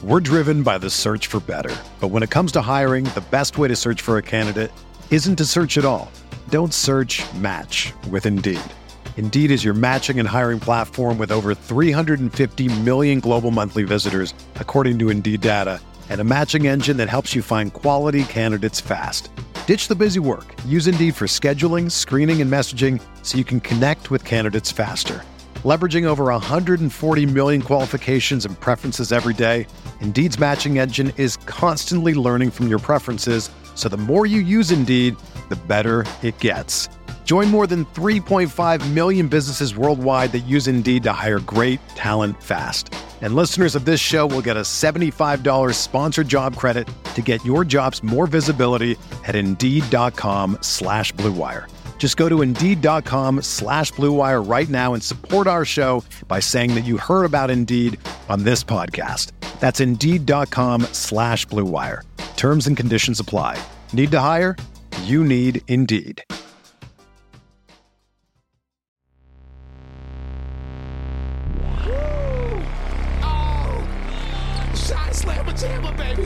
We're driven by the search for better. But when it comes to hiring, the best way to search for a candidate isn't to search at all. Don't search, match with Indeed. Indeed is your matching and hiring platform with over 350 million global monthly visitors, according to Indeed data, and a matching engine that helps you find quality candidates fast. Ditch the busy work. Use Indeed for scheduling, screening, and messaging so you can connect with candidates faster. Leveraging over 140 million qualifications and preferences every day, Indeed's matching engine is constantly learning from your preferences, so the more you use Indeed, the better it gets. Join more than 3.5 million businesses worldwide that use Indeed to hire great talent fast. And listeners of this show will get a $75 sponsored job credit to get your jobs more visibility at Indeed.com/Blue Wire. Just go to Indeed.com/Blue Wire right now and support our show by saying that you heard about Indeed on this podcast. That's Indeed.com/Blue Wire. Terms and conditions apply. Need to hire? You need Indeed. Slamma jamma, baby.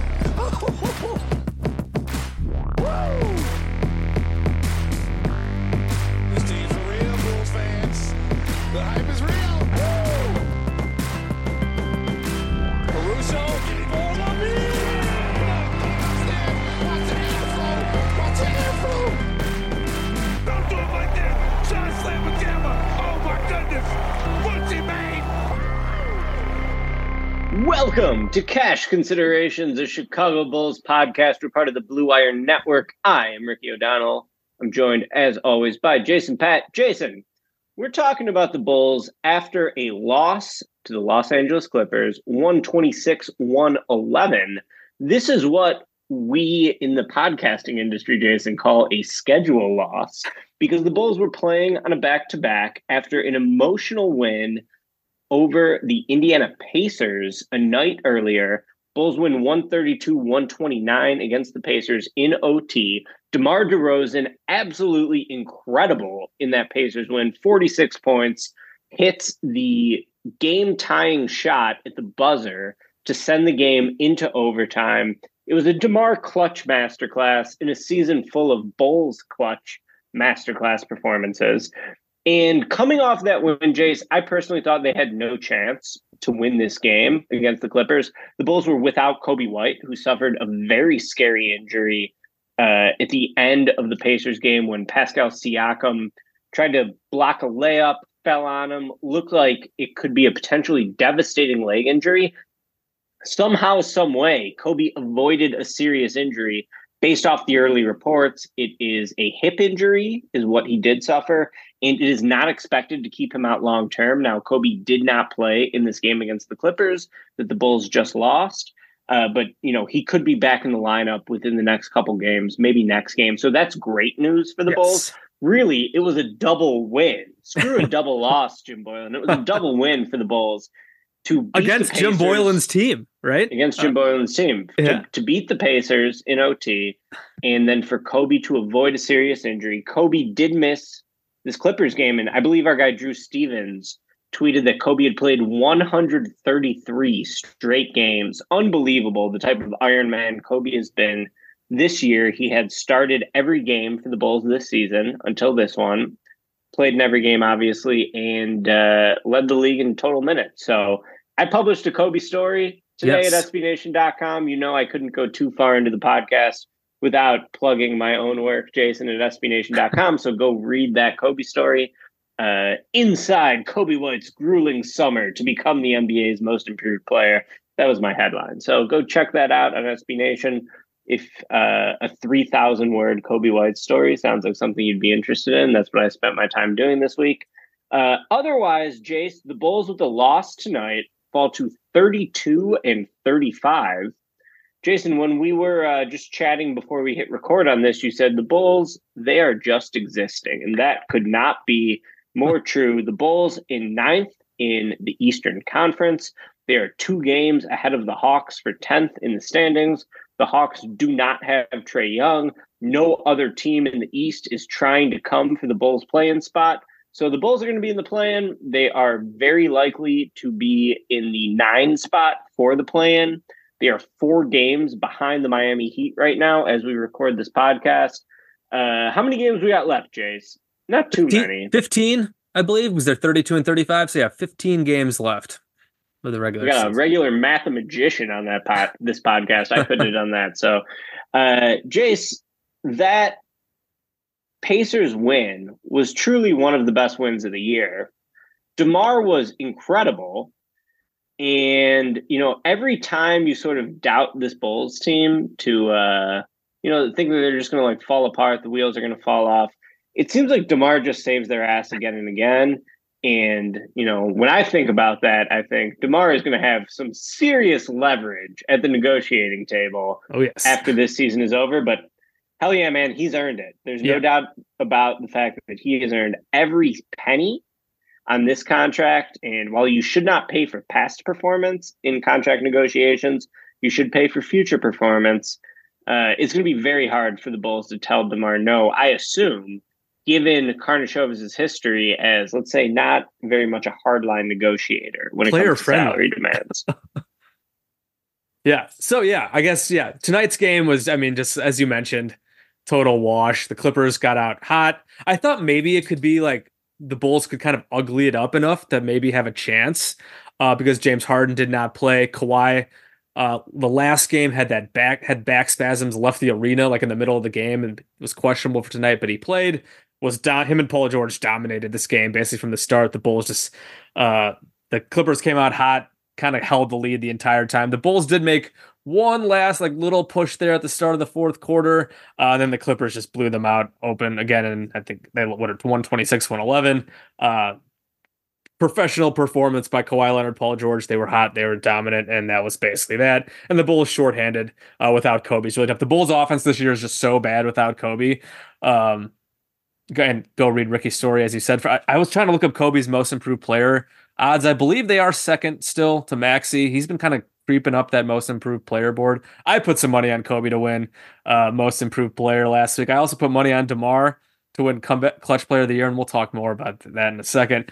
This team's for real, Bulls fans. The hype is real. Caruso, for the Watch the airflow. Don't do it like that. Shot slamma jamma. Oh my goodness. What's he made? Welcome to Cash Considerations, a Chicago Bulls podcast. We're part of the Blue Wire Network. I am Ricky O'Donnell. I'm joined, as always, by Jason Patt. Jason, we're talking about the Bulls after a loss to the Los Angeles Clippers, 126-111. This is what we in the podcasting industry, Jason, call a schedule loss, because the Bulls were playing on a back-to-back after an emotional win over the Indiana Pacers a night earlier. Bulls win 132-129 against the Pacers in OT. DeMar DeRozan, absolutely incredible in that Pacers win. 46 points, hits the game-tying shot at the buzzer to send the game into overtime. It was a DeMar clutch masterclass in a season full of Bulls clutch masterclass performances. And coming off that win, Jace, I personally thought they had no chance to win this game against the Clippers. The Bulls were without Coby White, who suffered a very scary injury at the end of the Pacers game when Pascal Siakam tried to block a layup, fell on him, looked like it could be a potentially devastating leg injury. Somehow, some way, Coby avoided a serious injury. Based off the early reports, it is a hip injury, is what he did suffer, and it is not expected to keep him out long term. Now, Coby did not play in this game against the Clippers that the Bulls just lost, but he could be back in the lineup within the next couple games, maybe next game. So that's great news for the Bulls. Really, it was a double win. Screw a double loss, Jim Boylan. It was a double win for the Bulls. Against Jim Boylan's team, right? Against Jim Boylan's team. Yeah. To beat the Pacers in OT, and then for Coby to avoid a serious injury. Coby did miss this Clippers game, and I believe our guy Drew Stevens tweeted that Coby had played 133 straight games. Unbelievable, the type of Iron Man Coby has been this year. He had started every game for the Bulls this season until this one. Played in every game, obviously, and led the league in total minutes. So I published a Coby story today at SBNation.com. I couldn't go too far into the podcast without plugging my own work, Jason, at SBNation.com. So go read that Coby story. Inside Coby White's grueling summer to become the NBA's most improved player. That was my headline. So go check that out on SB Nation. If a 3,000-word Coby White story sounds like something you'd be interested in, that's what I spent my time doing this week. Otherwise, Jace, the Bulls with the loss tonight fall to 32-35. Jason, when we were just chatting before we hit record on this, you said the Bulls, they are just existing. And that could not be more true. The Bulls in 9th in the Eastern Conference. They are 2 games ahead of the Hawks for 10th in the standings. The Hawks do not have Trae Young. No other team in the East is trying to come for the Bulls play-in spot. So the Bulls are going to be in the play-in. They are very likely to be in the 9 spot for the play-in. They are 4 games behind the Miami Heat right now as we record this podcast. How many games we got left, Jace? Not too many. 15, I believe. Was there 32 and 35? So yeah, 15 games left for the regular season. We got a regular mathematician on this podcast. I couldn't have done that. So, Jace, that Pacers win was truly one of the best wins of the year. DeMar was incredible. And, every time you sort of doubt this Bulls team to, think that they're just going to fall apart, the wheels are going to fall off, it seems like DeMar just saves their ass again and again. And, when I think about that, I think DeMar is going to have some serious leverage at the negotiating table after this season is over. But hell yeah, man, he's earned it. There's no doubt about the fact that he has earned every penny on this contract. And while you should not pay for past performance in contract negotiations, you should pay for future performance. It's going to be very hard for the Bulls to tell DeMar no, I assume, given Karnisovas' history as, let's say, not very much a hardline negotiator when it comes to salary demands. Yeah. So, I guess, tonight's game was, just as you mentioned, total wash. The Clippers got out hot. I thought maybe it could be like the Bulls could kind of ugly it up enough to maybe have a chance because James Harden did not play. Kawhi, the last game had back spasms, left the arena like in the middle of the game and was questionable for tonight, but he played. Him and Paul George dominated this game basically from the start. The Bulls the Clippers came out hot, kind of held the lead the entire time. The Bulls did make one last little push there at the start of the fourth quarter. Then the Clippers just blew them out open again. And I think they won 126-111. Professional performance by Kawhi Leonard, Paul George. They were hot. They were dominant. And that was basically that. And the Bulls shorthanded without Kobe. It's really tough. The Bulls offense this year is just so bad without Kobe. Go read Ricky's story, as you said. I was trying to look up Kobe's most improved player odds. I believe they are second still to Maxey. He's been kind of creeping up that most improved player board. I put some money on Kobe to win most improved player last week. I also put money on DeMar to win comeback clutch player of the year, and we'll talk more about that in a second.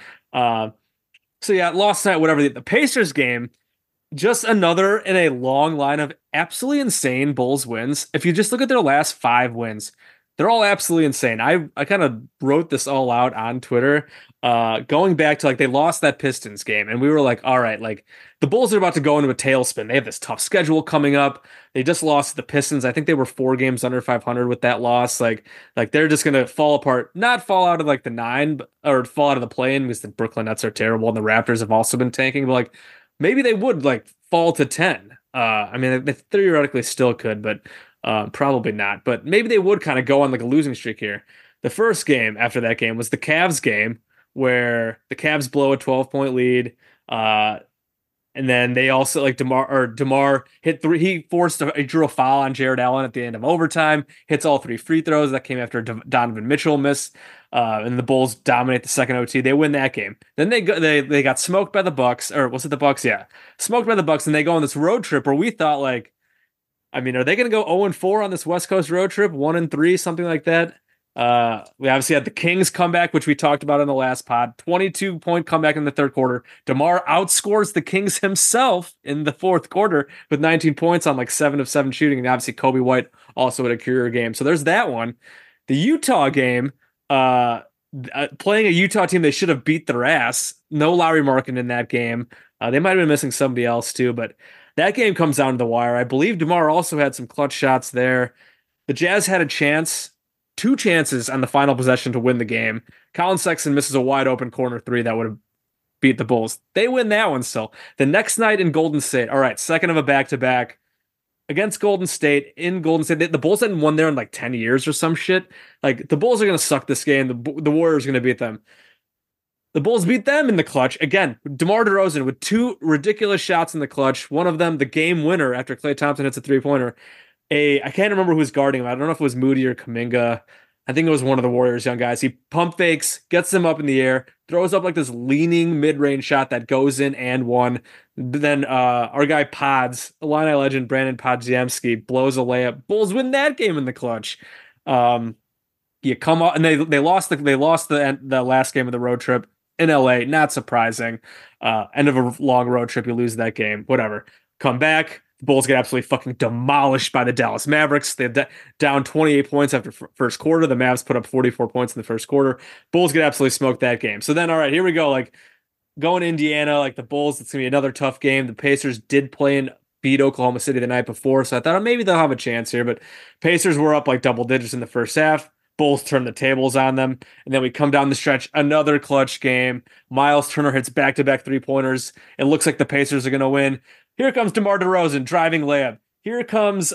Lost tonight, whatever. The Pacers game, just another in a long line of absolutely insane Bulls wins. If you just look at their last 5 wins, they're all absolutely insane. I kind of wrote this all out on Twitter, going back to they lost that Pistons game, and we were like, all right, the Bulls are about to go into a tailspin. They have this tough schedule coming up. They just lost to the Pistons. I think they were 4 games under 500 with that loss. They're just gonna fall apart, not fall out of the 9, or fall out of the play-in because the Brooklyn Nets are terrible and the Raptors have also been tanking. But maybe they would fall to 10. They theoretically still could, but. Probably not, but maybe they would kind of go on a losing streak here. The first game after that game was the Cavs game where the Cavs blow a 12-point lead. And then they also DeMar hit 3. He drew a foul on Jared Allen at the end of overtime, hits all 3 free throws. That came after Donovan Mitchell missed. And the Bulls dominate the second OT. They win that game. Then they got smoked by the Bucks, or was it the Bucks? Yeah. Smoked by the Bucks. And they go on this road trip where we thought are they going to go 0-4 on this West Coast road trip? 1-3, something like that. We obviously had the Kings comeback, which we talked about in the last pod. 22-point comeback in the third quarter. DeMar outscores the Kings himself in the fourth quarter with 19 points on 7 of 7 shooting. And obviously Kobe White also had a career game. So there's that one. The Utah game, playing a Utah team they should have beat their ass. No Lauri Markkanen in that game. They might have been missing somebody else too, but that game comes down to the wire. I believe DeMar also had some clutch shots there. The Jazz had a chance, 2 chances on the final possession to win the game. Colin Sexton misses a wide open corner 3 that would have beat the Bulls. They win that one still. The next night in Golden State, all right, second of a back-to-back against Golden State in Golden State. The Bulls hadn't won there in 10 years or some shit. The Bulls are going to suck this game. The Warriors are going to beat them. The Bulls beat them in the clutch. Again, DeMar DeRozan with 2 ridiculous shots in the clutch. One of them, the game winner after Klay Thompson hits a 3-pointer. I can't remember who was guarding him. I don't know if it was Moody or Kuminga. I think it was one of the Warriors' young guys. He pump fakes, gets them up in the air, throws up this leaning mid-range shot that goes in and one. Then our guy Pods, Illini legend Brandon Podziemski, blows a layup. Bulls win that game in the clutch. You come up and they lost the last game of the road trip in LA. Not surprising. End of a long road trip, you lose that game. Whatever. Come back. The Bulls get absolutely fucking demolished by the Dallas Mavericks. They're down 28 points after first quarter. The Mavs put up 44 points in the first quarter. Bulls get absolutely smoked that game. So then, all right, here we go. Like going to Indiana, like the Bulls, it's going to be another tough game. The Pacers did play and beat Oklahoma City the night before. So I thought maybe they'll have a chance here. But Pacers were up like double digits in the first half. Bulls turned the tables on them. And then we come down the stretch, another clutch game. Miles Turner hits back-to-back three-pointers. It looks like the Pacers are going to win. Here comes DeMar DeRozan driving layup. Here comes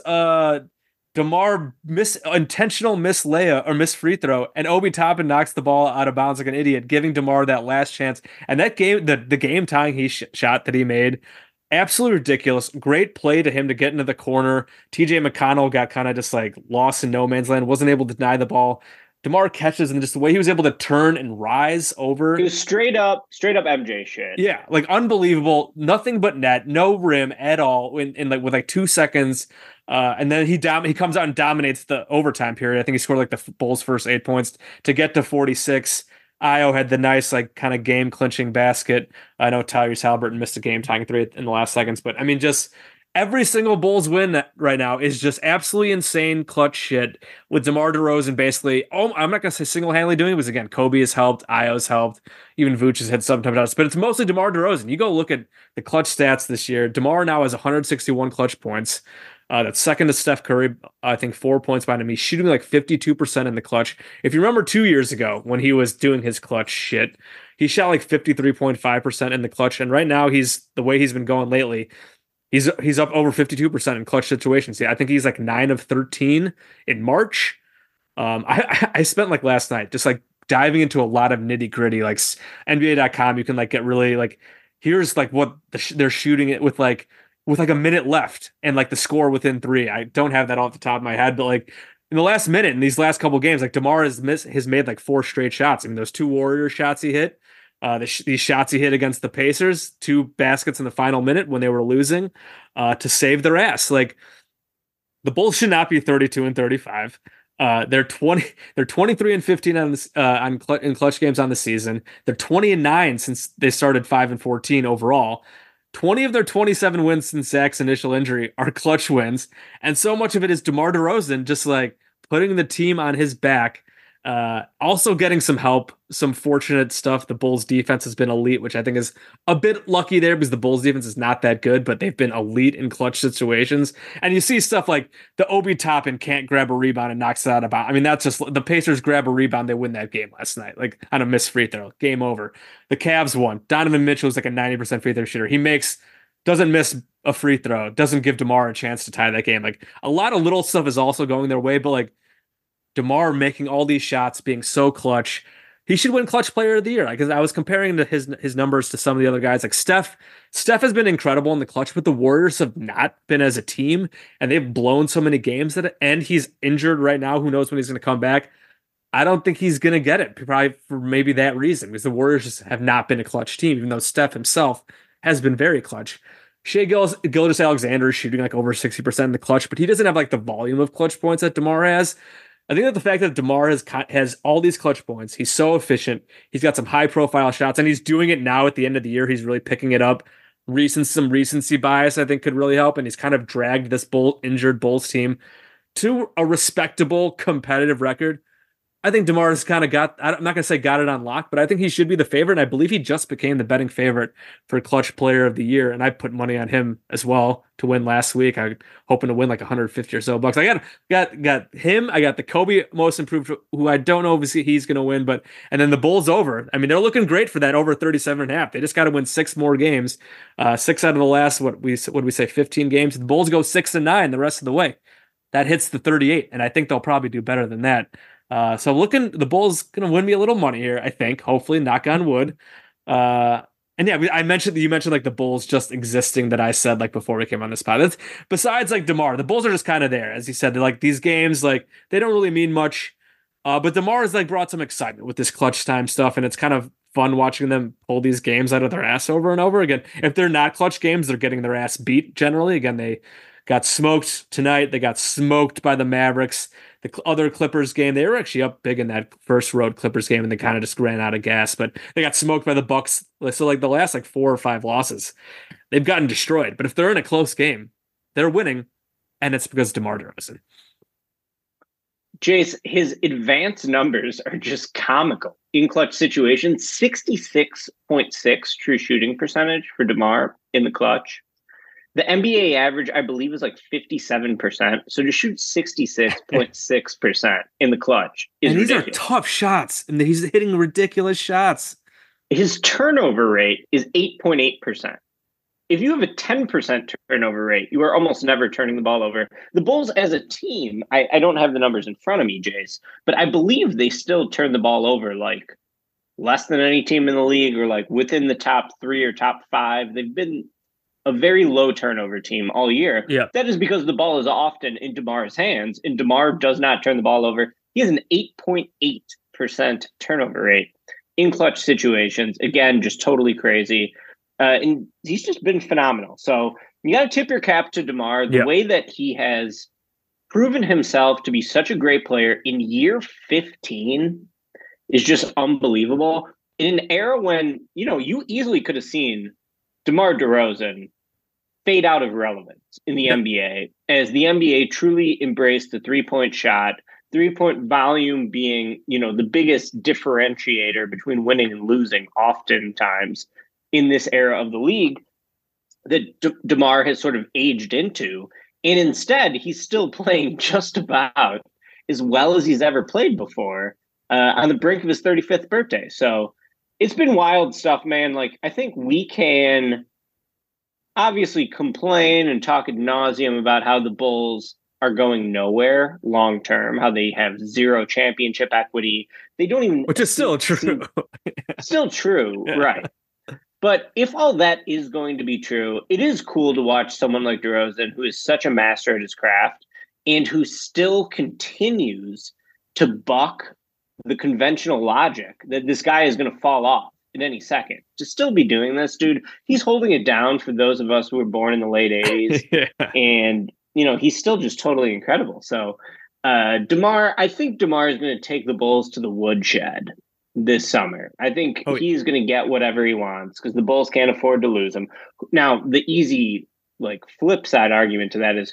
DeMar intentional miss layup or miss free throw, and Obi Toppin knocks the ball out of bounds like an idiot, giving DeMar that last chance. And that game, the game tying shot that he made, absolutely ridiculous. Great play to him to get into the corner. TJ McConnell got kind of just like lost in no man's land, wasn't able to deny the ball. DeMar catches, and just the way he was able to turn and rise over. It was straight up MJ shit. Yeah, like unbelievable. Nothing but net, no rim at all in like with like 2 seconds. And then he comes out and dominates the overtime period. I think he scored like the Bulls' first 8 points to get to 46. Io had the nice like kind of game clinching basket. I know Tyrese Halliburton missed a game tying three in the last seconds, but I mean just every single Bulls win right now is just absolutely insane clutch shit with DeMar DeRozan basically. Oh, I'm not going to say single-handedly doing it because, again, Kobe has helped, Io's helped, even Vooch has had some touchdowns, but it's mostly DeMar DeRozan. You go look at the clutch stats this year. DeMar now has 161 clutch points. That's second to Steph Curry, I think 4 points behind him. He's shooting like 52% in the clutch. If you remember 2 years ago when he was doing his clutch shit, he shot like 53.5% in the clutch, and right now the way he's been going lately, He's up over 52% in clutch situations. Yeah, I think he's like 9 of 13 in March. I spent like last night just like diving into a lot of nitty gritty, like NBA.com. You can like get really like, here's like what they're shooting it with like a minute left and like the score within 3. I don't have that off the top of my head, but like in the last minute in these last couple games, like DeMar has made like 4 straight shots. I mean, those 2 Warrior shots he hit. These shots he hit against the Pacers, 2 baskets in the final minute when they were losing, to save their ass. Like the Bulls should not be 32 and 35. They're 23 and 15 on this in clutch games on the season. They're 20 and 9 since they started 5 and 14 overall. 20 of their 27 wins since Zach's initial injury are clutch wins, and so much of it is DeMar DeRozan just like putting the team on his back. Also getting some help, some fortunate stuff. The Bulls defense has been elite, which I think is a bit lucky there because the Bulls defense is not that good, but they've been elite in clutch situations. And you see stuff like the Obi Toppin can't grab a rebound and knocks it out of bounds. I mean, that's just the Pacers grab a rebound, they win that game last night, like on a missed free throw, game over. The Cavs won. Donovan Mitchell is like a 90% free throw shooter. He doesn't miss a free throw, doesn't give DeMar a chance to tie that game. Like a lot of little stuff is also going their way, but like DeMar making all these shots, being so clutch, he should win Clutch Player of the Year. Because I was comparing his numbers to some of the other guys. Like Steph has been incredible in the clutch, but the Warriors have not been as a team, and they've blown so many games at it. And he's injured right now. Who knows when he's going to come back? I don't think he's going to get it, probably for maybe that reason, because the Warriors just have not been a clutch team, even though Steph himself has been very clutch. Shai Gilgeous-Alexander is shooting like over 60% in the clutch, but he doesn't have like the volume of clutch points that DeMar has. I think that the fact that DeMar has all these clutch points, he's so efficient, he's got some high-profile shots, and he's doing it now at the end of the year. He's really picking it up. Some recency bias, I think, could really help, and he's kind of dragged this injured Bulls team to a respectable, competitive record. I think DeMar's kind of I'm not going to say got it on lock, but I think he should be the favorite. And I believe he just became the betting favorite for Clutch Player of the Year. And I put money on him as well to win last week. I'm hoping to win like 150 or so bucks. I got him. I got the Kobe Most Improved, who I don't know if he's going to win, and then the Bulls over. I mean, they're looking great for that over 37.5. They just got to win 6 more games. 6 out of the last, what we say, 15 games. The Bulls go 6-9 the rest of the way. That hits the 38. And I think they'll probably do better than that. So the Bulls going to win me a little money here, I think, hopefully, knock on wood. And yeah, you mentioned like the Bulls just existing that I said like before we came on this pod. That's, besides like DeMar, the Bulls are just kind of there. As you said, they're like these games, like they don't really mean much. But DeMar has like brought some excitement with this clutch time stuff. And it's kind of fun watching them pull these games out of their ass over and over again. If they're not clutch games, they're getting their ass beat generally. Again, they got smoked tonight. They got smoked by the Mavericks. The other Clippers game, they were actually up big in that first road Clippers game, and they kind of just ran out of gas. But they got smoked by the Bucks. So like the last like 4 or 5 losses, they've gotten destroyed. But if they're in a close game, they're winning, and it's because of DeMar DeRozan. Jace, his advanced numbers are just comical. In clutch situations, 66.6 true shooting percentage for DeMar in the clutch. The NBA average, I believe, is like 57%. So to shoot 66.6% in the clutch is and these ridiculous. are tough shots, and he's hitting ridiculous shots. His turnover rate is 8.8%. If you have a 10% turnover rate, you are almost never turning the ball over. The Bulls as a team, I don't have the numbers in front of me, Jace, but I believe they still turn the ball over like less than any team in the league, or like within the top 3 or top 5. They've been a very low turnover team all year. Yeah. That is because the ball is often in DeMar's hands, and DeMar does not turn the ball over. He has an 8.8% turnover rate in clutch situations. Again, just totally crazy. And he's just been phenomenal. So you got to tip your cap to DeMar. The way that he has proven himself to be such a great player in year 15 is just unbelievable. In an era when, you easily could have seen DeMar DeRozan fade out of relevance in the NBA, as the NBA truly embraced the three-point shot, three-point volume being, the biggest differentiator between winning and losing oftentimes in this era of the league that DeMar has sort of aged into. And instead, he's still playing just about as well as he's ever played before on the brink of his 35th birthday. So it's been wild stuff, man. Like, I think we can obviously complain and talk ad nauseum about how the Bulls are going nowhere long term, how they have zero championship equity. They don't even... Which is still true. Still true, right. But if all that is going to be true, it is cool to watch someone like DeRozan, who is such a master at his craft and who still continues to buck the conventional logic that this guy is going to fall off in any second. To still be doing this, dude, he's holding it down for those of us who were born in the late 80s. Yeah. And, he's still just totally incredible. So DeMar, I think DeMar is going to take the Bulls to the woodshed this summer. I think he's going to get whatever he wants because the Bulls can't afford to lose him. Now, the easy flip side argument to that is,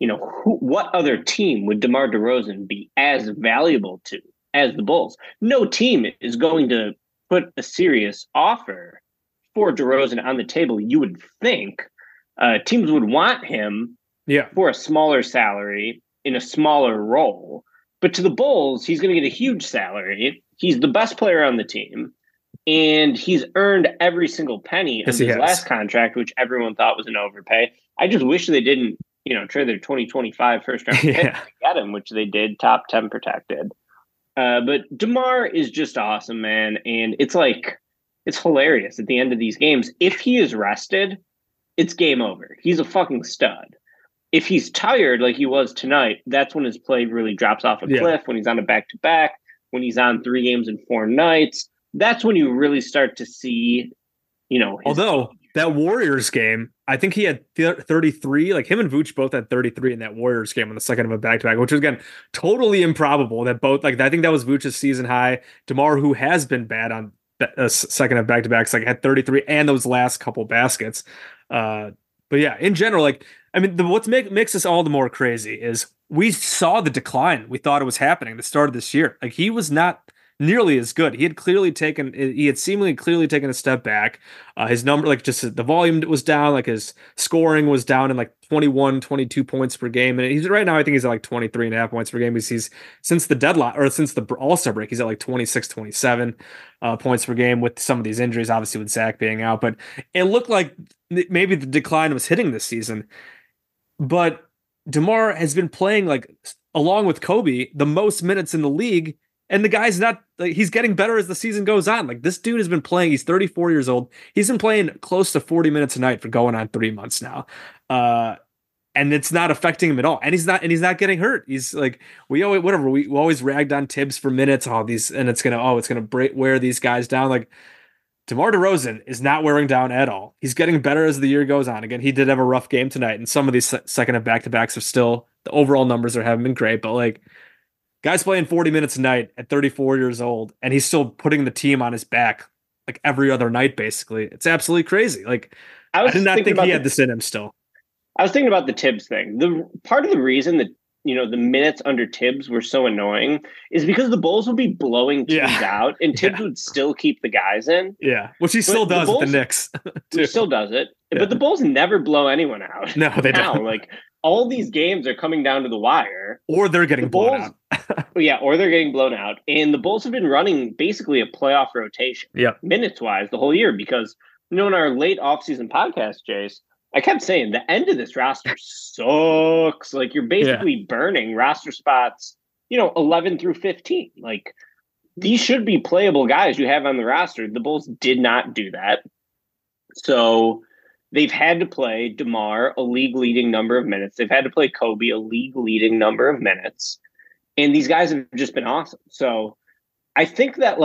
what other team would DeMar DeRozan be as valuable to as the Bulls? No team is going to put a serious offer for DeRozan on the table. You would think teams would want him for a smaller salary in a smaller role. But to the Bulls, he's going to get a huge salary. He's the best player on the team, and he's earned every single penny of his last contract, which everyone thought was an overpay. I just wish they didn't, trade their 2025 first-round pick to get him, which they did, top 10 protected. But DeMar is just awesome, man, and it's hilarious at the end of these games. If he is rested, it's game over. He's a fucking stud. If he's tired like he was tonight, that's when his play really drops off a cliff, when he's on a back-to-back, when he's on 3 games in 4 nights. That's when you really start to see, although that Warriors game, I think he had 33, like him and Vooch both had 33 in that Warriors game on the second of a back-to-back, which was, again, totally improbable that both, I think that was Vooch's season high. DeMar, who has been bad on second of back-to-backs, had 33 and those last couple baskets. But yeah, in general, what makes this all the more crazy is we saw the decline. We thought it was happening at the start of this year. He was not nearly as good. He had seemingly clearly taken a step back. His number, just the volume was down, his scoring was down in 21, 22 points per game. And he's right now, I think he's at 23.5 points per game because he's since the deadline or since the All-Star break, he's at 26, 27 points per game with some of these injuries, obviously with Zach being out. But it looked like maybe the decline was hitting this season. But DeMar has been playing along with Kobe, the most minutes in the league. And the guy's not he's getting better as the season goes on. This dude has been playing. He's 34 years old. He's been playing close to 40 minutes a night for going on 3 months now. And it's not affecting him at all. And he's not getting hurt. He's we always ragged on Tibbs for minutes, and it's gonna wear these guys down. DeMar DeRozan is not wearing down at all. He's getting better as the year goes on. Again, he did have a rough game tonight, and some of these second of back-to-backs are still, the overall numbers haven't been great, but guy's playing 40 minutes a night at 34 years old, and he's still putting the team on his back every other night, basically. It's absolutely crazy. I did not think he had this in him still. I was thinking about the Tibbs thing. The part of the reason that the minutes under Tibbs were so annoying is because the Bulls would be blowing teams out, and Tibbs would still keep the guys in. Yeah, which he still does with the Knicks. He still does it, but the Bulls never blow anyone out. No, they don't. Like all these games are coming down to the wire, or they're getting blown out. Or they're getting blown out, and the Bulls have been running basically a playoff rotation, minutes wise, the whole year because in our late offseason podcast, Jace, I kept saying the end of this roster sucks. Like you're basically burning roster spots, 11 through 15. Like these should be playable guys you have on the roster. The Bulls did not do that. So they've had to play DeMar a league leading number of minutes. They've had to play Kobe a league leading number of minutes. And these guys have just been awesome. So I think that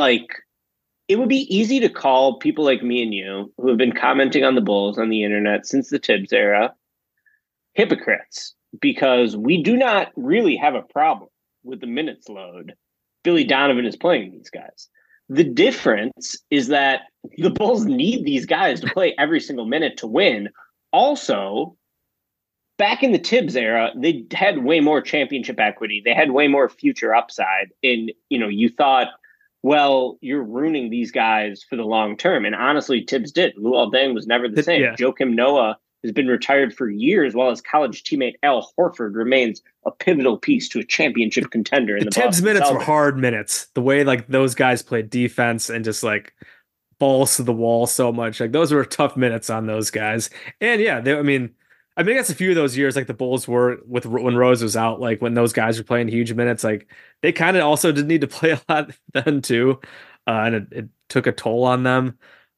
it would be easy to call people like me and you who have been commenting on the Bulls on the internet since the Tibbs era hypocrites, because we do not really have a problem with the minutes load Billy Donovan is playing these guys. The difference is that the Bulls need these guys to play every single minute to win. Also, back in the Tibbs era, they had way more championship equity. They had way more future upside. And, you thought, well, you're ruining these guys for the long term. And honestly, Tibbs did. Luol Deng was never the same. Yeah. Joakim Noah has been retired for years, while his college teammate Al Horford remains a pivotal piece to a championship contender. In the Tibbs Boston minutes Celtics. were hard minutes. The way those guys played defense and just balls to the wall so much. Those were tough minutes on those guys. And yeah, I guess a few of those years, the Bulls were when Rose was out, when those guys were playing huge minutes, they kind of also did need to play a lot then too. And it took a toll on them.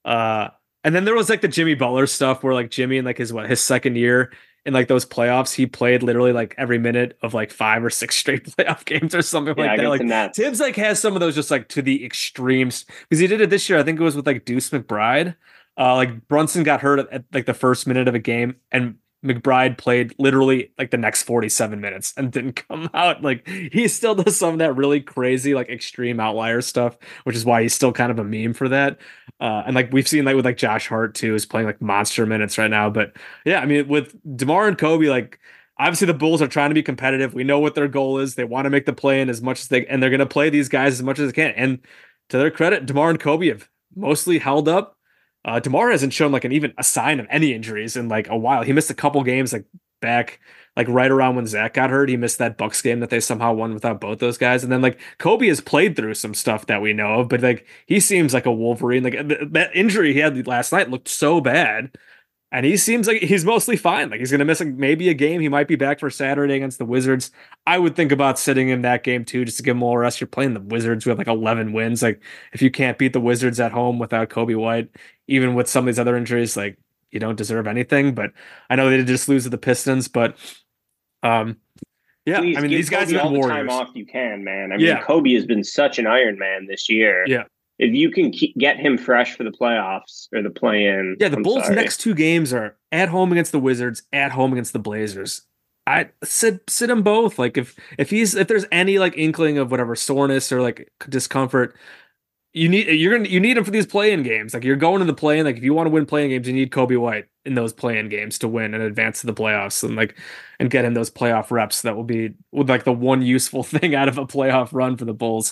And then there was the Jimmy Butler stuff where Jimmy in his second year in those playoffs, he played literally every minute of 5 or 6 straight playoff games or something that. Tibbs has some of those just to the extremes, because he did it this year. I think it was with Deuce McBride. Brunson got hurt at the first minute of a game, and McBride played literally the next 47 minutes and didn't come out. He still does some of that really crazy, extreme outlier stuff, which is why he's still kind of a meme for that. And we've seen with Josh Hart too, is playing monster minutes right now. But yeah, with DeMar and Kobe, obviously the Bulls are trying to be competitive. We know what their goal is. They want to make the play in as much as and they're going to play these guys as much as they can. And to their credit, DeMar and Kobe have mostly held up. DeMar hasn't shown even a sign of any injuries in a while. He missed a couple games back right around when Zach got hurt. He missed that Bucks game that they somehow won without both those guys. And then Kobe has played through some stuff that we know of, but he seems like a Wolverine. That injury he had last night looked so bad, and he seems like he's mostly fine. He's going to miss maybe a game. He might be back for Saturday against the Wizards. I would think about sitting in that game too, just to give him a little rest. You're playing the Wizards who have 11 wins. If you can't beat the Wizards at home without Kobe White, even with some of these other injuries, you don't deserve anything. But I know they did just lose to the Pistons, but yeah, please, these guys Kobe have all been the warriors. time off you can, man. Kobe has been such an Iron Man this year. Yeah. If you can get him fresh for the playoffs or the play-in. Yeah, the Bulls' next 2 games are at home against the Wizards, at home against the Blazers. I sit them both. If there's any inkling of whatever soreness or discomfort, you need him for these play-in games. You're going to the play-in. If you want to win play-in games, you need Kobe White in those play-in games to win and advance to the playoffs and get him those playoff reps. That will be the one useful thing out of a playoff run for the Bulls.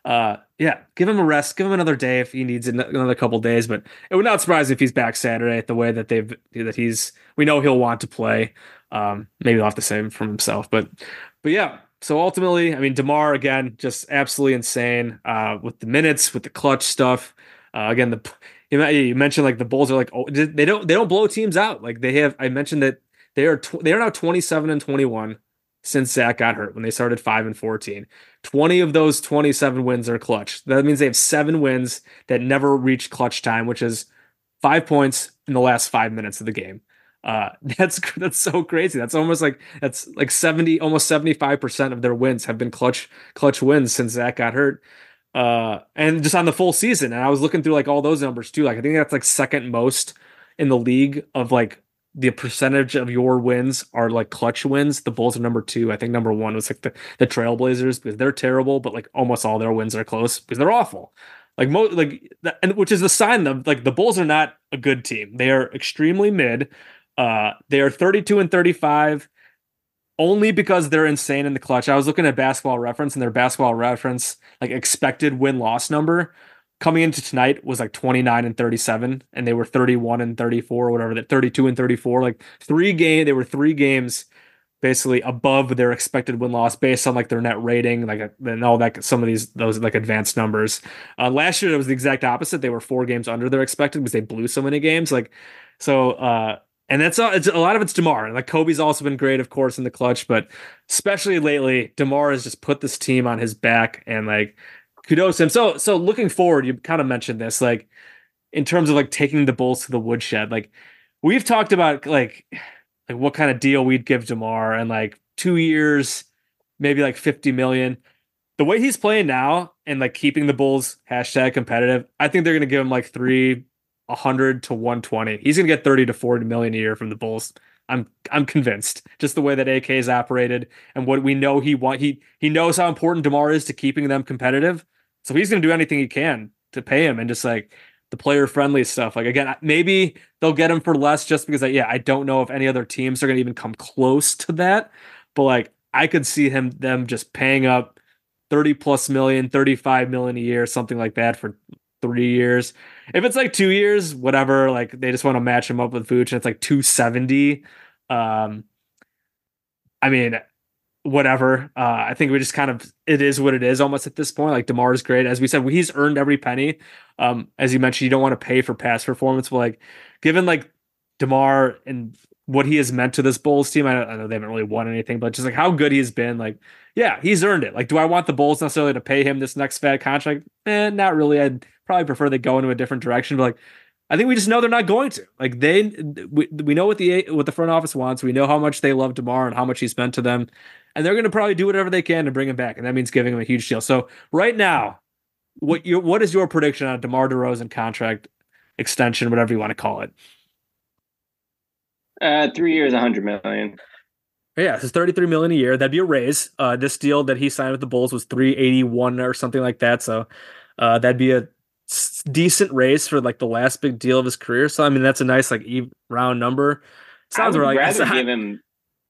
Yeah, give him a rest. Give him another day if he needs another couple days. But it would not surprise me if he's back Saturday the way that we know he'll want to play. Maybe he'll have to save him from himself. But yeah. So ultimately, DeMar again, just absolutely insane with the minutes, with the clutch stuff. Again, you mentioned the Bulls are they don't blow teams out. I mentioned that they are now 27-21 since Zach got hurt when they started 5-14. 20 of those 27 wins are clutch. That means they have 7 wins that never reach clutch time, which is 5 points in the last 5 minutes of the game. That's so crazy. That's almost 70, almost 75% of their wins have been clutch wins since Zach got hurt. And just on the full season. And I was looking through all those numbers too. I think that's second most in the league of the percentage of your wins are clutch wins. The Bulls are number 2. I think number 1 was the Trailblazers, because they're terrible, but almost all their wins are close because they're awful. And which is a sign of the Bulls are not a good team. They are extremely mid. They are 32-35 only because they're insane in the clutch. I was looking at Basketball Reference, and their Basketball Reference like expected win-loss number coming into tonight was like 29-37, and they were 31-34 or whatever, that 32-34. Like they were 3 games basically above their expected win-loss based on like their net rating, like and all that, some of those like advanced numbers. Last year it was the exact opposite. They were 4 games under their expected because they blew so many games. And that's all. It's a lot of it's DeMar. Like Kobe's also been great, of course, in the clutch, but especially lately, DeMar has just put this team on his back, and like kudos to him. So looking forward, you kind of mentioned this, like in terms of like taking the Bulls to the woodshed. Like we've talked about like what kind of deal we'd give DeMar, and like 2 years, maybe like 50 million. The way he's playing now and like keeping the Bulls #competitive, I think they're gonna give him like 100 to 120. He's gonna get 30 to 40 million a year from the Bulls. I'm convinced. Just the way that AK's operated and what we know he knows how important DeMar is to keeping them competitive. So he's gonna do anything he can to pay him, and just like the player friendly stuff. Like again, maybe they'll get him for less just because I don't know if any other teams are gonna even come close to that. But like I could see them just paying up 30 plus million, 35 million a year, something like that for 3 years. If it's like 2 years, whatever, like they just want to match him up with Vooch, and it's like 270. I mean, whatever. I think we just kind of, it is what it is almost at this point. Like DeMar is great. As we said, he's earned every penny. As you mentioned, you don't want to pay for past performance, but like given like DeMar and what he has meant to this Bulls team, I know they haven't really won anything, but just like how good he's been, like, yeah, he's earned it. Like, do I want the Bulls necessarily to pay him this next fat contract? Not really. I'd probably prefer they go into a different direction, but like, I think we just know they're not going to. Like we know what the front office wants. We know how much they love DeMar and how much he's meant to them, and they're going to probably do whatever they can to bring him back, and that means giving him a huge deal. So right now, what is your prediction on a DeMar DeRozan contract extension, whatever you want to call it? 3 years, 100 million. Yeah, so it's 33 million a year. That'd be a raise. This deal that he signed with the Bulls was 381 or something like that. So that'd be a decent raise for like the last big deal of his career. So I mean, that's a nice like round number. Sounds I would right. rather give him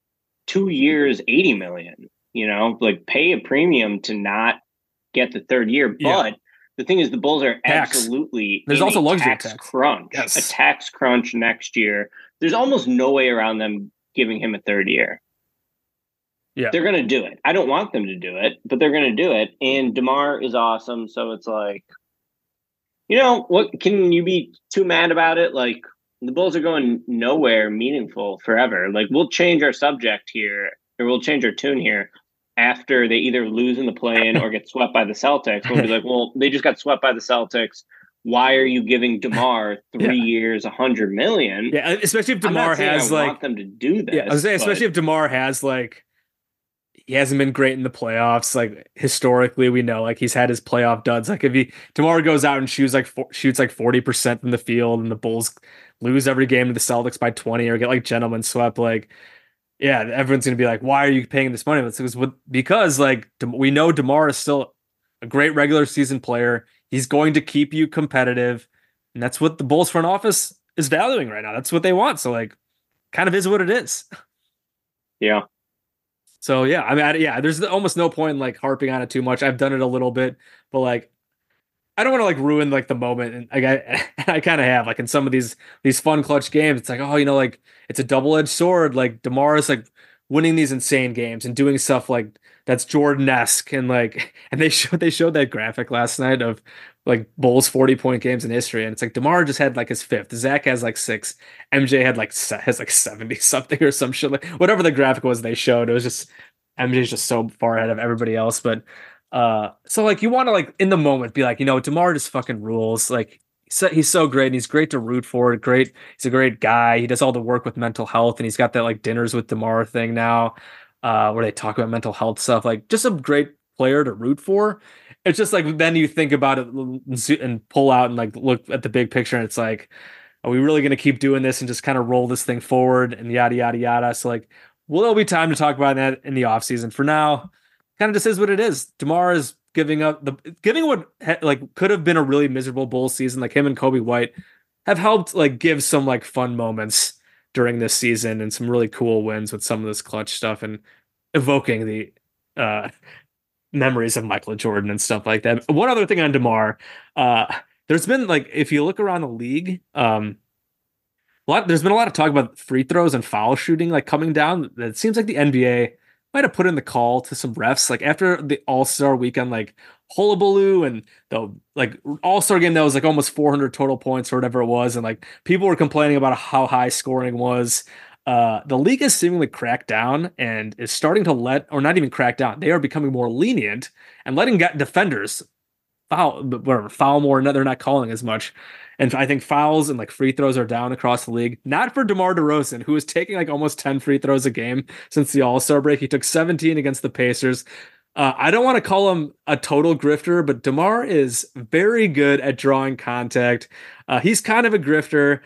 2 years, 80 million. You know, like pay a premium to not get the third year. But the thing is, the Bulls are absolutely there's also luxury tax crunch. Yes. A tax crunch next year. There's almost no way around them giving him a third year. Yeah, they're going to do it. I don't want them to do it, but they're going to do it. And DeMar is awesome. So it's like, you know, what can you be too mad about it? Like the Bulls are going nowhere meaningful forever. Like we'll change our subject here, or we'll change our tune here after they either lose in the play-in or get swept by the Celtics. We'll be like, well, they just got swept by the Celtics. Why are you giving DeMar 3 years, 100 million? Yeah, especially if DeMar has I want them to do this. Yeah, I was saying, especially if DeMar has like, he hasn't been great in the playoffs. Like historically, we know like he's had his playoff duds. Like if DeMar goes out and shoots like 40% from the field, and the Bulls lose every game to the Celtics by 20 or get like gentlemen swept, like yeah, everyone's gonna be like, why are you paying this money? Because like we know DeMar is still a great regular season player. He's going to keep you competitive, and that's what the Bulls front office is valuing right now. That's what they want. So like, kind of is what it is. Yeah. So yeah, I mean, there's almost no point in like harping on it too much. I've done it a little bit, but like, I don't want to like ruin like the moment. And I kind of have like in some of these fun clutch games. It's like, oh, you know, like it's a double-edged sword. Like DeMar is like winning these insane games and doing stuff like that's Jordan-esque, and like, and they showed that graphic last night of like Bulls 40-point games in history, and it's like DeMar just had like his 5th. Zach has like 6. MJ has like 70 something or some shit, like whatever the graphic was they showed. It was just MJ's just so far ahead of everybody else. But so like you want to like in the moment be like, you know, DeMar just fucking rules. Like he's so great, and he's great to root for. He's a great guy. He does all the work with mental health, and he's got that like dinners with DeMar thing now, where they talk about mental health stuff. Like just a great player to root for. It's just like then you think about it and pull out and like look at the big picture, and it's like, are we really going to keep doing this and just kind of roll this thing forward and yada yada yada? So like, well, there'll be time to talk about that in the offseason. For now, kind of just is what it is. DeMar is giving what like could have been a really miserable Bulls season. Like him and Kobe White have helped like give some like fun moments during this season, and some really cool wins with some of this clutch stuff and evoking the memories of Michael Jordan and stuff like that. One other thing on DeMar, there's been like, if you look around the league, there's been a lot of talk about free throws and foul shooting like coming down. It seems like the NBA might have put in the call to some refs like after the All-Star weekend, like hullabaloo and the like All-Star game that was like almost 400 total points or whatever it was, and like people were complaining about how high scoring was. The league has seemingly cracked down and is starting to or not even crack down. They are becoming more lenient and letting defenders foul more. They're not calling as much. And I think fouls and like free throws are down across the league. Not for DeMar DeRozan, who is taking like almost 10 free throws a game since the All-Star break. He took 17 against the Pacers. I don't want to call him a total grifter, but DeMar is very good at drawing contact. He's kind of a grifter,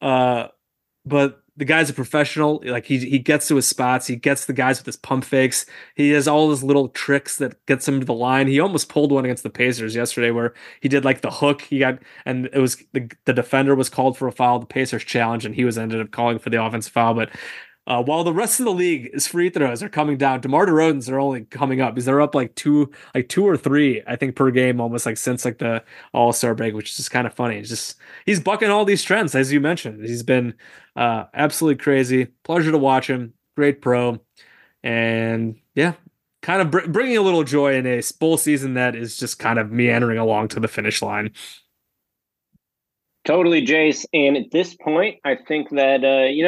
but the guy's a professional. Like he gets to his spots. He gets the guys with his pump fakes. He has all his little tricks that gets him to the line. He almost pulled one against the Pacers yesterday where he did like the hook. And it was the defender was called for a foul, the Pacers challenge, and he ended up calling for the offensive foul. But while the rest of the league's free throws are coming down, DeMar DeRozan's are only coming up because they're up like two or three, I think, per game, almost like since like the All-Star break, which is just kind of funny. He's bucking all these trends, as you mentioned. He's been absolutely crazy. Pleasure to watch him. Great pro, and yeah, kind of bringing a little joy in a bowl season that is just kind of meandering along to the finish line. Totally, Jace. And at this point, I think that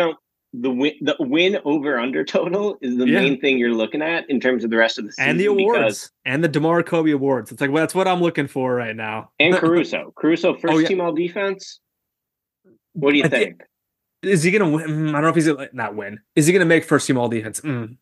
the win over under total is the main thing you're looking at in terms of the rest of the season. And the awards. And the DeMar Kobe awards. It's like, well, that's what I'm looking for right now. And Caruso. First team all defense. What do you think? Is he going to win? I don't know if he's going to not win. Is he going to make first team all defense?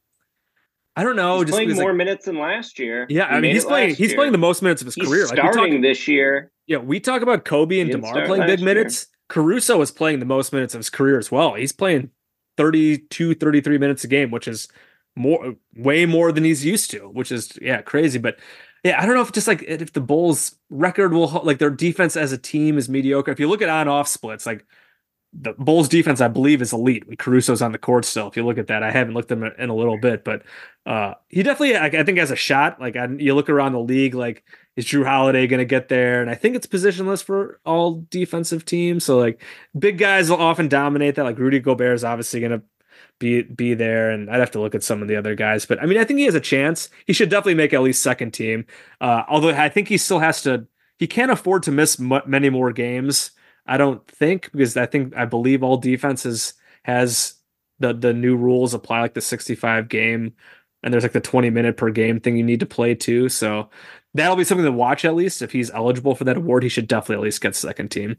I don't know. He's playing more minutes than last year. Yeah, I mean, he's playing the most minutes of his career. Starting this year. Yeah, we talk about Kobe and DeMar playing big minutes. Caruso is playing the most minutes of his career as well. He's playing 32, 33 minutes a game, which is way more than he's used to, which is, crazy. But yeah, I don't know if the Bulls record will, like their defense as a team is mediocre. If you look at on-off splits, like the Bulls defense, I believe, is elite. Caruso's on the court still. If you look at that, I haven't looked at him in a little bit, but he definitely, I think, has a shot. Like you look around the league, like is Drew Holiday going to get there? And I think it's positionless for all defensive teams. So like big guys will often dominate that. Like Rudy Gobert is obviously going to be there, and I'd have to look at some of the other guys. But I mean, I think he has a chance. He should definitely make at least second team. Although I think he still has to. He can't afford to miss many more games. I don't think, because I believe all defenses has the new rules apply, like the 65 game, and there's like the 20-minute per game thing you need to play too. So that'll be something to watch. At least if he's eligible for that award, he should definitely at least get second team.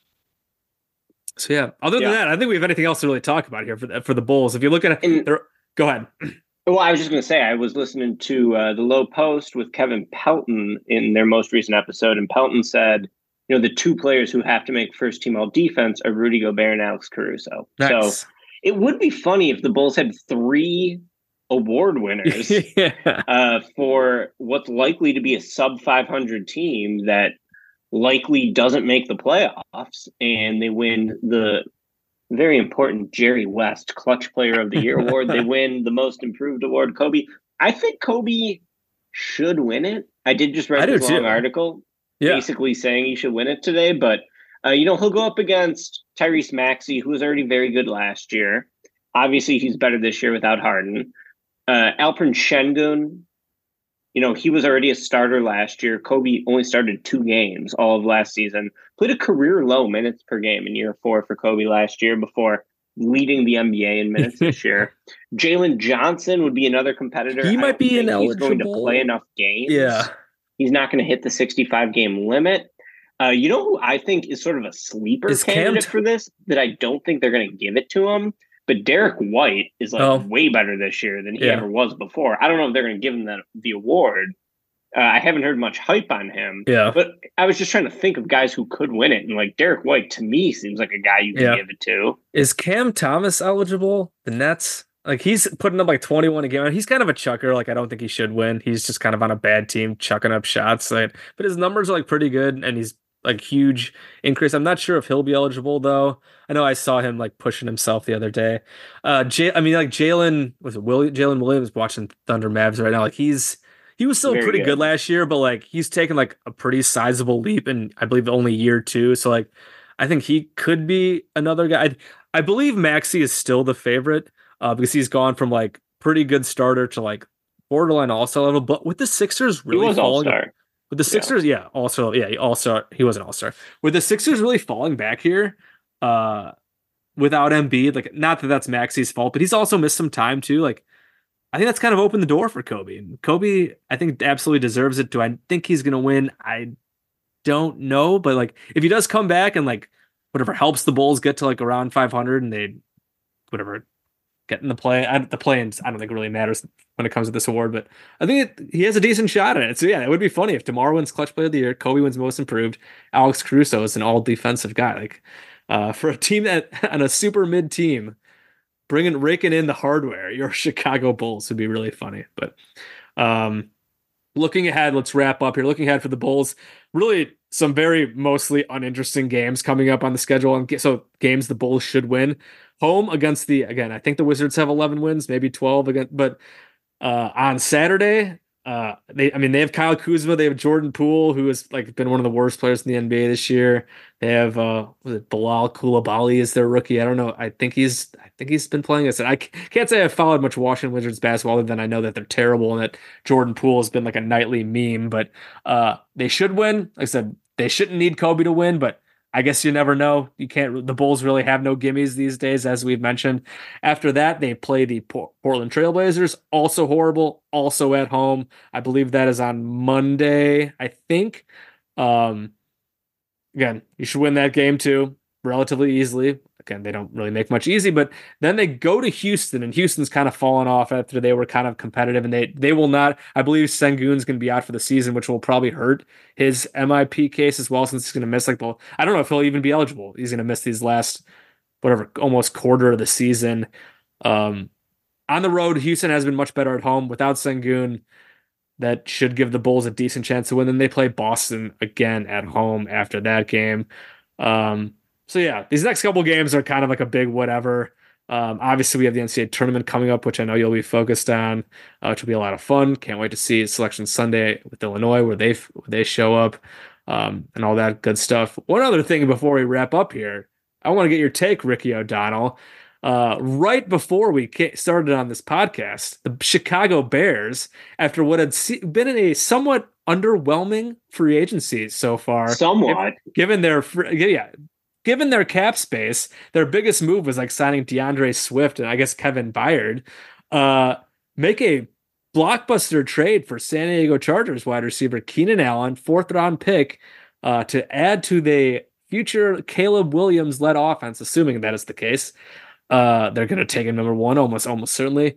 So yeah, other than that, I think we have anything else to really talk about here for the Bulls. If you look at it, go ahead. Well, I was just going to say, I was listening to the Low Post with Kevin Pelton in their most recent episode, and Pelton said, the two players who have to make first team all defense are Rudy Gobert and Alex Caruso. Nice. So it would be funny if the Bulls had three award winners for what's likely to be a sub 500 team that likely doesn't make the playoffs, and they win the very important Jerry West Clutch Player of the Year award. They win the Most Improved award. Kobe. I think Kobe should win it. I did just read this long article basically saying he should win it today, but he'll go up against Tyrese Maxey, who was already very good last year. Obviously, he's better this year without Harden. Alperen Şengün, he was already a starter last year. Kobe only started 2 games all of last season. Played a career low minutes per game in year 4 for Kobe last year before leading the NBA in minutes this year. Jalen Johnson would be another competitor. He might be ineligible. He's going to play enough games. Yeah. He's not going to hit the 65-game limit. Who I think is sort of a sleeper candidate for this, that I don't think they're going to give it to him, but Derek White is way better this year than he ever was before. I don't know if they're going to give him the award. I haven't heard much hype on him. Yeah. But I was just trying to think of guys who could win it. And like Derek White, to me, seems like a guy you can give it to. Is Cam Thomas eligible? The Nets? Like he's putting up like 21 a game. He's kind of a chucker. Like I don't think he should win. He's just kind of on a bad team chucking up shots. But his numbers are like pretty good, and he's like huge increase. I'm not sure if he'll be eligible though. I know I saw him like pushing himself the other day. I mean, like Jalen was it William Jalen Williams watching Thunder Mavs right now. Like he was still Very pretty good good. last year, but like he's taken like a pretty sizable leap in I believe only year two. So like I think he could be another guy. I believe Maxey is still the favorite because he's gone from like pretty good starter to like borderline all-star level. But with the Sixers He really was falling all-star. with the Sixers, he was an all-star. With the Sixers really falling back here, without Embiid, like not that that's Maxey's fault, but he's also missed some time too. Like I think that's kind of opened the door for Kobe. And Kobe, I think absolutely deserves it. Do I think he's gonna win? I don't know, but like if he does come back and like whatever helps the Bulls get to like around 500 and they whatever get in the play-ins, I don't think it really matters when it comes to this award, but I think he has a decent shot at it. So yeah, it would be funny if DeMar wins Clutch Player of the Year, Kobe wins Most Improved, Alex Caruso is an all defensive guy. Like for a team that on a super mid team, raking in the hardware, your Chicago Bulls would be really funny. But looking ahead, let's wrap up here. Looking ahead for the Bulls, really some very mostly uninteresting games coming up on the schedule. And so games the Bulls should win. Home against again, I think the Wizards have 11 wins, maybe 12 again. But on Saturday, they have Kyle Kuzma, they have Jordan Poole, who has like been one of the worst players in the NBA this year. They have Bilal Coulibaly is their rookie. I don't know. I think he's been playing. I said I can't say I've followed much Washington Wizards basketball other than I know that they're terrible and that Jordan Poole has been like a nightly meme. But they should win. Like I said, they shouldn't need Kobe to win, but I guess you never know. You can't. The Bulls really have no gimmies these days, as we've mentioned. After that, they play the Portland Trailblazers, also horrible, also at home. I believe that is on Monday, I think. Again, you should win that game too, relatively easily. Again, they don't really make much easy, but then they go to Houston, and Houston's kind of fallen off after they were kind of competitive, and they will not. I believe Sengun's going to be out for the season, which will probably hurt his MIP case as well, since he's going to miss I don't know if he'll even be eligible. He's going to miss these last almost quarter of the season. On the road, Houston has been much better at home without Sengun. That should give the Bulls a decent chance to win. Then they play Boston again at home after that game. So yeah, these next couple games are kind of like a big whatever. Obviously, we have the NCAA tournament coming up, which I know you'll be focused on, which will be a lot of fun. Can't wait to see Selection Sunday with Illinois, where they show up, and all that good stuff. One other thing before we wrap up here, I want to get your take, Ricky O'Donnell. Right before we started on this podcast, the Chicago Bears, after what had been in a somewhat underwhelming free agency so far, given their cap space, their biggest move was like signing DeAndre Swift and I guess Kevin Byard. Make a blockbuster trade for San Diego Chargers wide receiver Keenan Allen, 4th-round pick, to add to the future Caleb Williams-led offense, assuming that is the case. They're going to take him number one, almost certainly.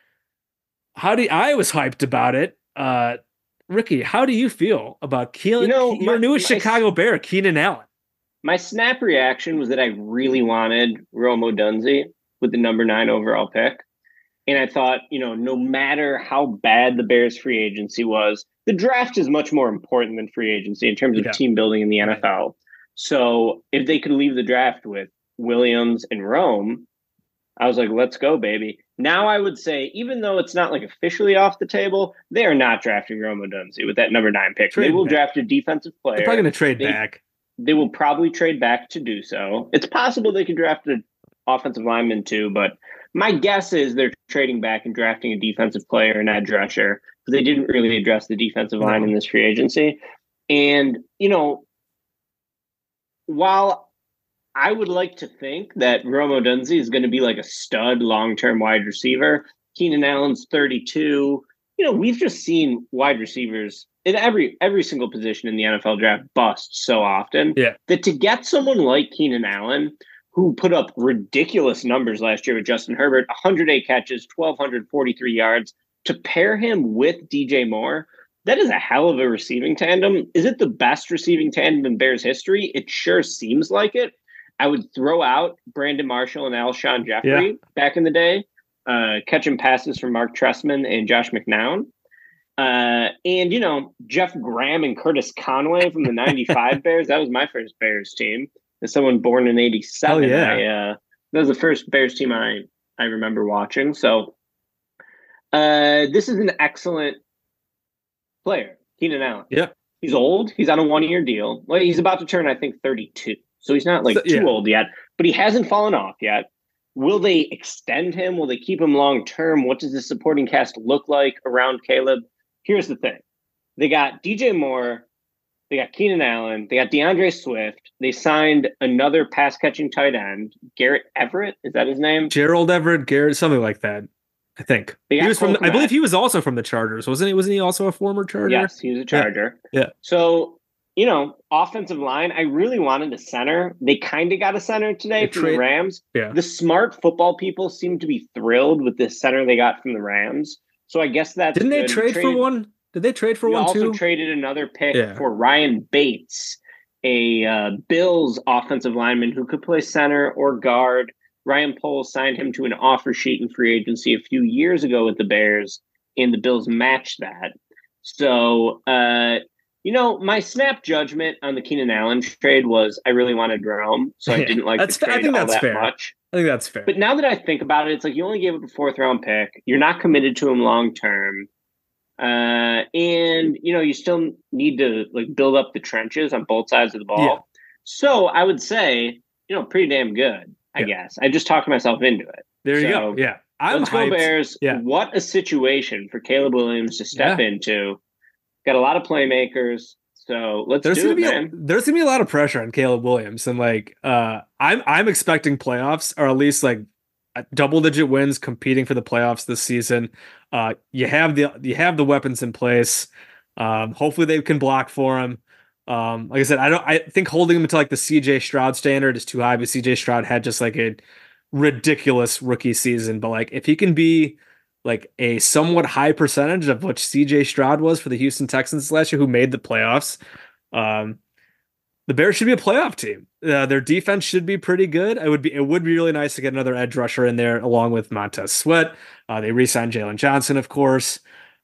I was hyped about it. Ricky, how do you feel about your newest Chicago Bear, Keenan Allen? My snap reaction was that I really wanted Rome Odunze with the number 9 overall pick. And I thought, no matter how bad the Bears free agency was, the draft is much more important than free agency in terms of team building in the NFL. Right. So if they could leave the draft with Williams and Rome, I was like, let's go, baby. Now I would say, even though it's not like officially off the table, they are not drafting Rome Odunze with that number 9 pick. They will draft a defensive player. They're probably going to trade back. They will probably trade back to do so. It's possible they could draft an offensive lineman too, but my guess is they're trading back and drafting a defensive player and edge rusher, because they didn't really address the defensive line in this free agency. And, while I would like to think that Rome Odunze is going to be like a stud long-term wide receiver, Keenan Allen's 32. We've just seen wide receivers in every single position in the NFL draft bust so often that to get someone like Keenan Allen, who put up ridiculous numbers last year with Justin Herbert, 108 catches, 1,243 yards, to pair him with DJ Moore, that is a hell of a receiving tandem. Is it the best receiving tandem in Bears history? It sure seems like it. I would throw out Brandon Marshall and Alshon Jeffrey back in the day, catching passes from Mark Trestman and Josh McNown. And, Jeff Graham and Curtis Conway from the 95 Bears. That was my first Bears team. As someone born in 87. Oh, yeah. That was the first Bears team I remember watching. So this is an excellent player, Keenan Allen. Yeah. He's old. He's on a 1-year deal. Well, he's about to turn, I think, 32. So he's not too old yet, but he hasn't fallen off yet. Will they extend him? Will they keep him long term? What does the supporting cast look like around Caleb? Here's the thing. They got DJ Moore. They got Keenan Allen. They got DeAndre Swift. They signed another pass-catching tight end, Garrett Everett. Is that his name? Gerald Everett, Garrett, something like that. I think he was from. I believe he was also from the Chargers, wasn't he? Wasn't he also a former Charger? Yes, he was a Charger. Yeah. So, offensive line, I really wanted a center. They kind of got a center today from the Rams. Yeah. The smart football people seem to be thrilled with this center they got from the Rams. So I guess that's Didn't they trade for one? Did they trade for one too? They also traded another pick for Ryan Bates, a Bills offensive lineman who could play center or guard. Ryan Poles signed him to an offer sheet in free agency a few years ago with the Bears, and the Bills matched that. So, my snap judgment on the Keenan Allen trade was I really wanted Jerome, so I didn't like the trade much. I think that's fair. But now that I think about it, it's like you only gave up a 4th-round pick. You're not committed to him long term. And, you still need to build up the trenches on both sides of the ball. Yeah. So I would say, pretty damn good. I guess I just talked myself into it. There you go. Yeah. Let's go Bears. Yeah. What a situation for Caleb Williams to step into. Got a lot of playmakers. So There's gonna be a lot of pressure on Caleb Williams. And I'm expecting playoffs, or at least double-digit wins, competing for the playoffs this season. You have the weapons in place. Hopefully they can block for him. Like I said, I think holding him to the CJ Stroud standard is too high, but CJ Stroud had just a ridiculous rookie season. But if he can be a somewhat high percentage of what CJ Stroud was for the Houston Texans last year, who made the playoffs, the Bears should be a playoff team. Their defense should be pretty good. It would be really nice to get another edge rusher in there along with Montez Sweat. They re-signed Jalen Johnson, of course.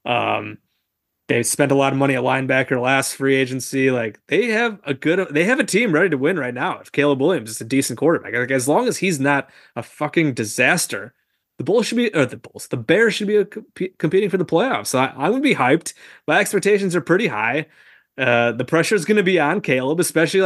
They spent a lot of money at linebacker last free agency. They have a team ready to win right now. If Caleb Williams is a decent quarterback, as long as he's not a fucking disaster, the Bears should be competing for the playoffs. So I would be hyped. My expectations are pretty high. The pressure is going to be on Caleb, especially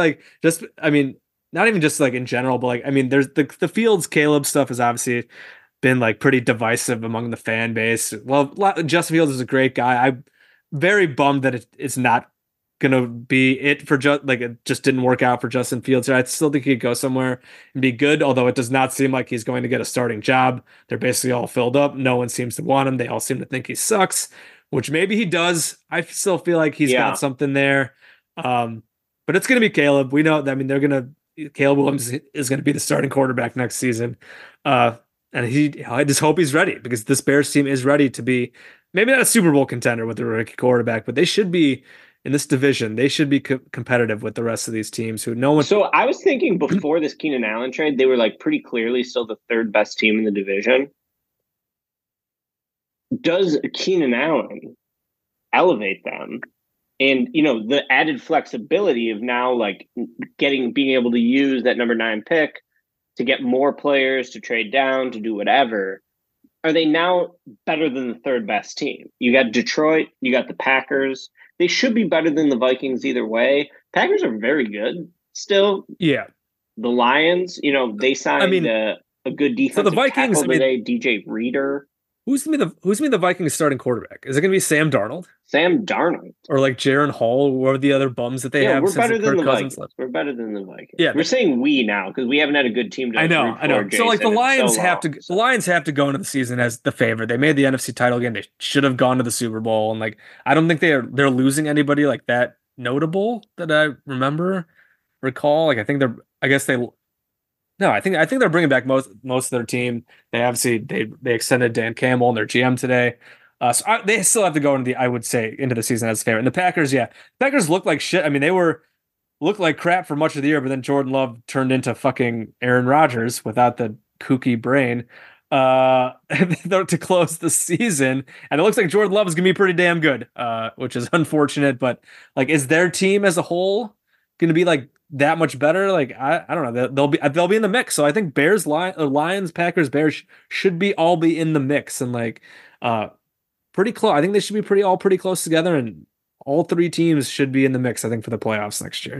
not even just in general, but there's the Fields Caleb stuff has obviously been pretty divisive among the fan base. Well, Justin Fields is a great guy. I'm very bummed that it's not gonna be it for it just didn't work out for Justin Fields. I still think he could go somewhere and be good, although it does not seem like he's going to get a starting job. They're basically all filled up. No one seems to want him. They all seem to think he sucks, which maybe he does. I still feel like he's got something there. But it's gonna be Caleb. We know that. Caleb Williams is gonna be the starting quarterback next season. And I just hope he's ready, because this Bears team is ready to be maybe not a Super Bowl contender with the rookie quarterback, but they should be in this division. They should be competitive with the rest of these teams who no one. So I was thinking before this Keenan Allen trade, they were pretty clearly still the 3rd best team in the division. Does Keenan Allen elevate them? And, the added flexibility of now being able to use that number 9 pick to get more players, to trade down, to do whatever. Are they now better than the 3rd best team? You got Detroit, you got the Packers. They should be better than the Vikings either way. Packers are very good still. Yeah. The Lions, they signed a good defensive so the Vikings tackle today, DJ Reader. Who's gonna be the Vikings starting quarterback? Is it gonna be Sam Darnold? Sam Darnold. Or Jaron Hall, or the other bums that they have? We're better than the Vikings. We're better than the Vikings. Yeah, we're saying we now because we haven't had a good team to I know. So the Lions have to the Lions have to go into the season as the favorite. They made the NFC title game. They should have gone to the Super Bowl. And I don't think they're losing anybody that notable that I recall. I think they're bringing back most of their team. They obviously they extended Dan Campbell and their GM today. So they still have to go into the season as favorite. And the Packers, Packers look like shit. They looked like crap for much of the year, but then Jordan Love turned into fucking Aaron Rodgers without the kooky brain. to close the season. And it looks like Jordan Love is going to be pretty damn good, which is unfortunate. But like, is their team as a whole going to be like that much better? Like, I don't know. They'll be in the mix. So I think Bears, Lions, Packers, Bears should all be in the mix and like pretty close. I think they should be pretty close together, and all three teams should be in the mix, I think, for the playoffs next year.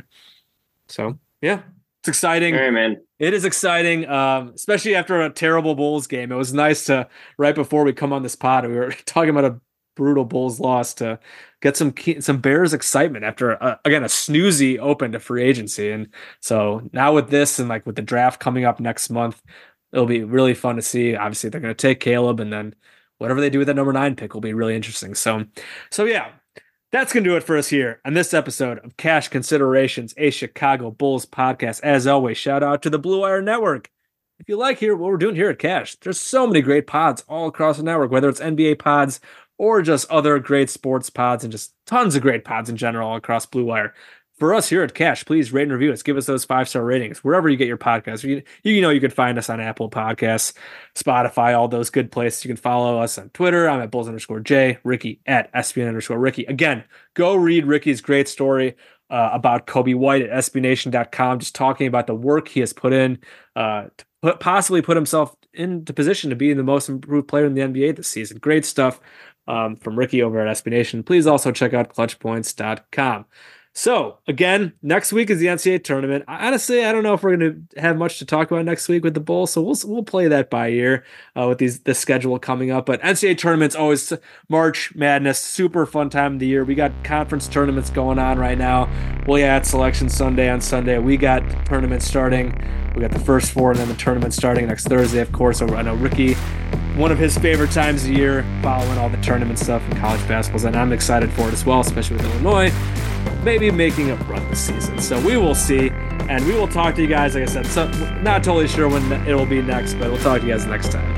So yeah, it's exciting. All right, man. It is exciting, especially after a terrible Bulls game. It was nice to, right before we come on this pod, we were talking about a brutal Bulls loss, to get some Bears excitement after, again, a snoozy open to free agency. And so now with this and like with the draft coming up next month, it'll be really fun to see. Obviously, they're going to take Caleb, and then whatever they do with that number 9 pick will be really interesting. So yeah. That's going to do it for us here on this episode of Cash Considerations, a Chicago Bulls podcast. As always, shout out to the Blue Wire Network. If you like what we're doing here at Cash, there's so many great pods all across the network, whether it's NBA pods or just other great sports pods and just tons of great pods in general all across Blue Wire. For us here at Cash, please rate and review us. Give us those 5-star ratings wherever you get your podcasts. You can find us on Apple Podcasts, Spotify, all those good places. You can follow us on Twitter. I'm at Bulls_J, Ricky at SBN_Ricky. Again, go read Ricky's great story about Kobe White at SBNation.com, just talking about the work he has put in to possibly put himself into position to be the most improved player in the NBA this season. Great stuff from Ricky over at SB Nation. Please also check out ClutchPoints.com. So, again, next week is the NCAA tournament. Honestly, I don't know if we're going to have much to talk about next week with the Bulls, so we'll play that by ear with the schedule coming up. But NCAA tournament's always March Madness, super fun time of the year. We got conference tournaments going on right now. Well, yeah, it's Selection Sunday on Sunday. We got tournaments starting. We got the first 4 and then the tournament starting next Thursday, of course. I know Ricky, one of his favorite times of the year, following all the tournament stuff in college basketball, and I'm excited for it as well, especially with Illinois maybe making a run this season. So we will see, and we will talk to you guys, like I said, so not totally sure when it will be next, but we'll talk to you guys next time.